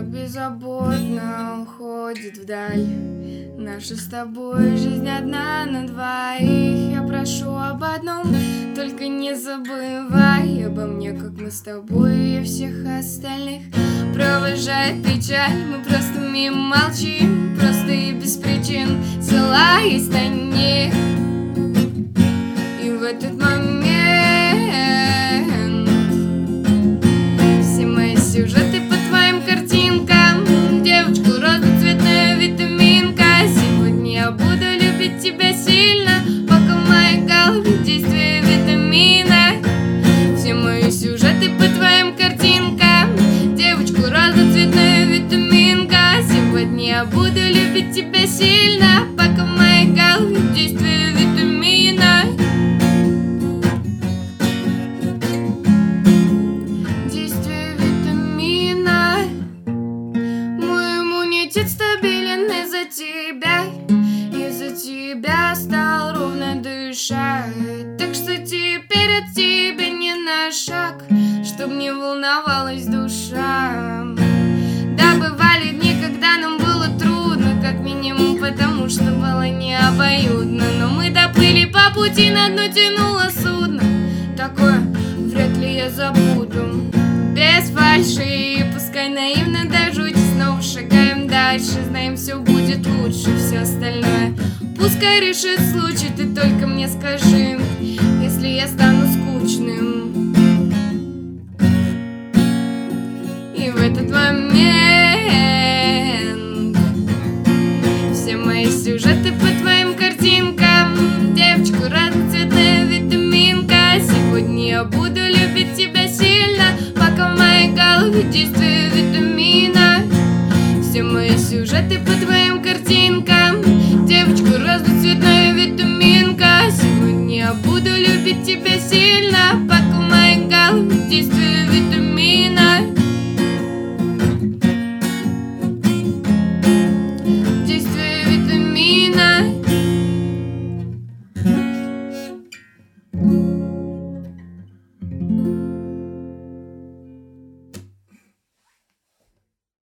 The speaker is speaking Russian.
беззаботно уходит вдаль наша с тобой жизнь одна на двоих. Я прошу об одном, только не забывай обо мне, как мы с тобой и всех остальных. Провожает печаль, мы просто мимо молчим, просто и без причин, ссылаясь на них. И в этот момент все мои сюжеты по твоим картинкам. Девочка разноцветная витаминка. Сегодня я буду любить тебя сильно, пока в моей голове действие витамина. Все мои сюжеты по твоим картинкам. Девочка разноцветная витаминка. Сегодня я буду любить тебя сильно, пока в моей голове действие витамина. Действие витамина. Мой иммунитет стабилен из-за тебя. Из-за тебя стал ровно дышать. Так что теперь от тебя не на шаг, чтоб не волновалась душа. Да, бывали дни, когда нам было трудно, как минимум потому, что было не обоюдно. Но мы доплыли по пути, на дно тянуло судно. Такое вряд ли я забуду. Без фальши, пускай наивно до жути, снова шагаем дальше. Знаем, все будет лучше, все остальное пускай решит случай. Ты только мне скажи, если я стану скучным. И в этот момент все мои сюжеты по твоим картинкам. Девочка разноцветная витаминка. Сегодня я буду любить тебя сильно, пока в моей голове действие витамина. Все мои сюжеты по твоим